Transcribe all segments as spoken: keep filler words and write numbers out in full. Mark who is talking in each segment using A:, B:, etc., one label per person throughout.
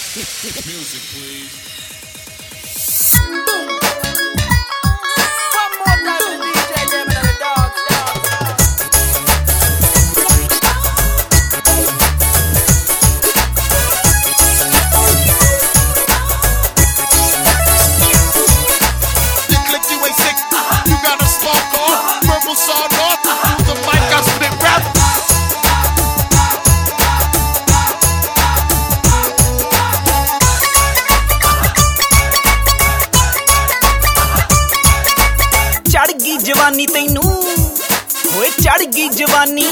A: Music, please.
B: One more time for the D J, them and the dogs,
A: You click, you ain't sick. You got a spark off. Verbal sawed off. The mic got split rap.
B: चढ़ गई जवानी तैनू होए चढ़ गई जवानी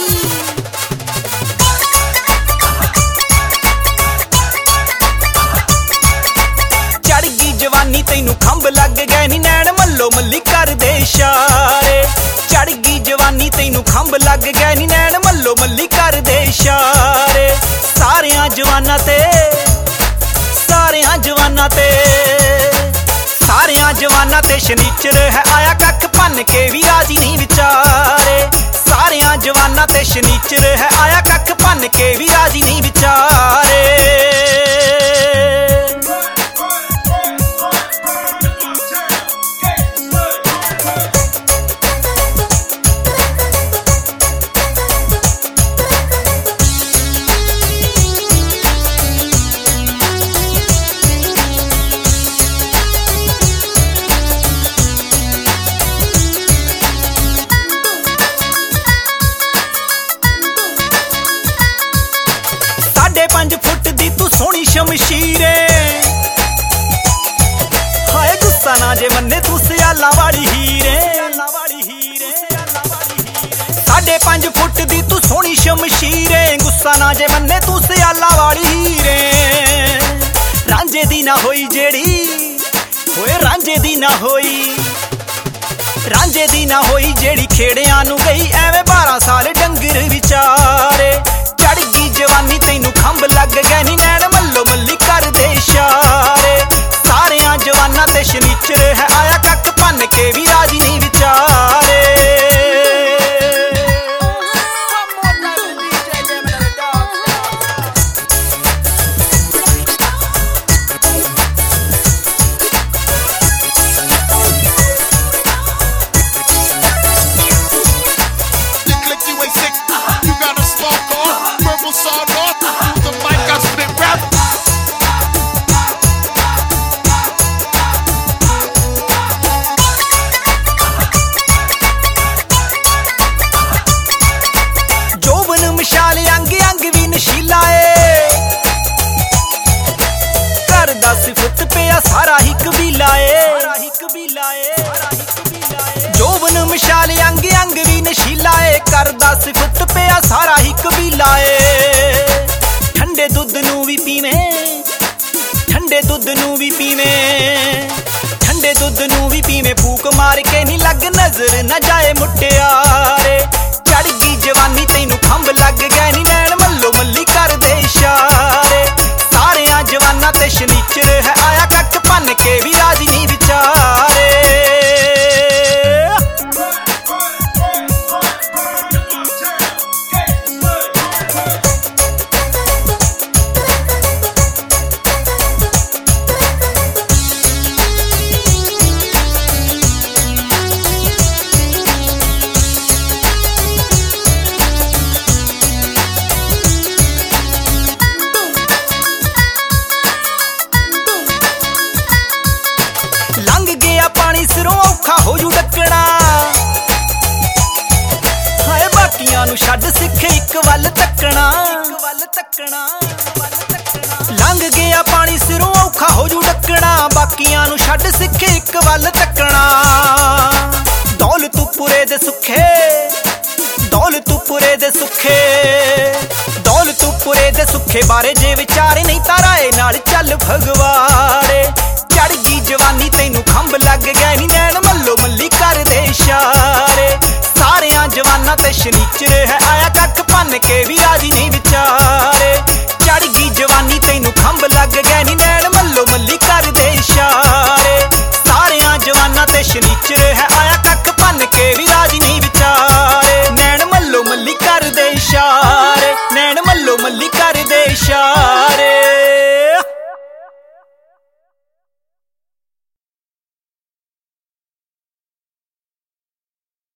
B: चढ़ गई जवानी तैनू खंभ लग गए नी नैन मल्लो मल्ली कर दे इशारे चढ़ गई जवानी तैनू खंभ लग गए नी नैन मल्लो मल्ली कर दे इशारे सारियां जवाना ते सारियां जवाना ते सारियां जवाना ते शनीचर है आया कख भन के भी राजी नहीं विचारे सारियां जवाना ते शनीचर है आया कख भन के भी राजी नहीं विचारे पंज फुट दी तू सोहनी शमशीरे हाय गुस्सा ना जे मन्ने तू सियाला वाली हीरे साढ़े पंज फुट दी तू सोहनी शमशीरे गुस्सा ना जे मन्ने तू सियाला वाली हीरे रांझे दी ना होई जेड़ी होए रांझे दी ना होई रांझे दी ना होई जेड़ी खेड़ियां नू गई एवें बारह साल डंगर विचारे चढ़ गई जवानी तैनू खंभ लग गए नी नैन मल्लो मल्ली कर दे इशारे सारियां जवाना ते शनीचर है आया कख भन के भी राजी नहीं विचारे
A: You click, you ain't sick. You got a spark off. Verbal sawed off. The mic got split rap.
B: जोबन मशाल अंग अंग भी नशीला ए घर दा सिफत पिया सारा ही कबीला ए जोबन मशाल अंग अंग भी नशीला ए घर दा सिफत पिया सारा ही कबीला ए ठंडे दुध नू भी पीवे ठंडे दुध नू भी पीवे ठंडे दुध नू भी पीवे फूक मार के नहीं लग नजर न जाए मुटियारे चढ़ गई जवानी तैनू खंभ लग गए नी नैन मल्लो मल्ली कर दे इशारे सारियां जवाना ते शनीचर है आया कख भन के भी राजी नहीं विचारे लंघ गया पानी सिरों औखा हो जू डकना हाय बाकियां नू छड्ड सिख इक वल तकना लंघ गया पानी सिरों औखा हो जू डकना बाकियां नू छड्ड सिख इक वल तकना दौलतपुरे दे सुखे दौलतपुरे दे सुखे दौलतपुरे दे सुखे बारे जे विचारे नहीं ताराए नाल चल भगवाड़े चढ़ गई जवानी तैनू खंभ लग गए नी नैन मल्लो मल्ली कर दे इशारे सारियां जवाना ते शनीचर है आया कख भन के भी राजी नहीं विचारे चढ़ गई जवानी तैनू खंभ लग गए नी